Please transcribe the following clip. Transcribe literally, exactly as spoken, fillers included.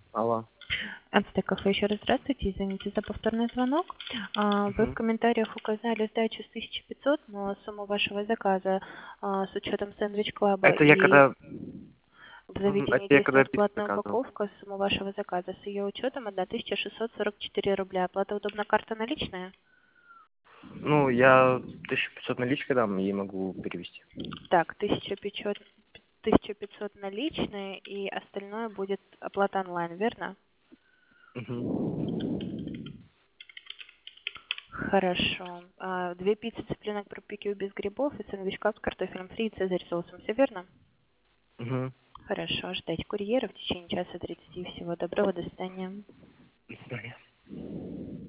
Алло. Ацтек кафе, еще раз здравствуйте, извините за повторный звонок. А, Вы в Мгм. комментариях указали сдачу с тысячи пятисот, но сумму вашего заказа а, с учетом сэндвич клаба Это я и когда... в Мгм. Это заведении я когда действует пиццу платная заказывал. упаковка, сумма вашего заказа с ее учетом тысяча шестьсот сорок четыре рубля. Оплата удобна, карта наличная? Ну, я тысячу пятьсот наличкой дам и могу перевести. Так, тысяча пятьсот, тысяча пятьсот наличные и остальное будет оплата онлайн, верно? Угу. Хорошо. А, Две пиццы цыпленок барбекю без грибов и сэндвич кап с картофелем фри и цезарь соусом. Все верно? Угу. Хорошо. Ждать курьера в течение часа тридцати. Всего доброго. До свидания. До свидания.